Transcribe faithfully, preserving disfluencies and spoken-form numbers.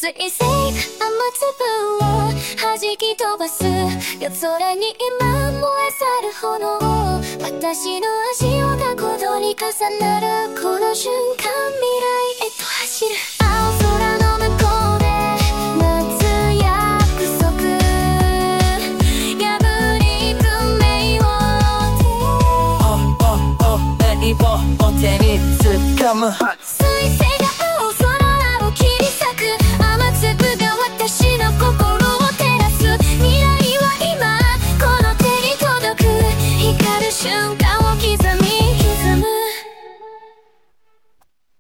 水星雨粒を弾き飛ばす夜空に今燃え去る炎、私の足音が鼓動に重なるこの瞬間、未来へと走る。青空の向こうで夏約束破り運命を手レインボーを手に掴む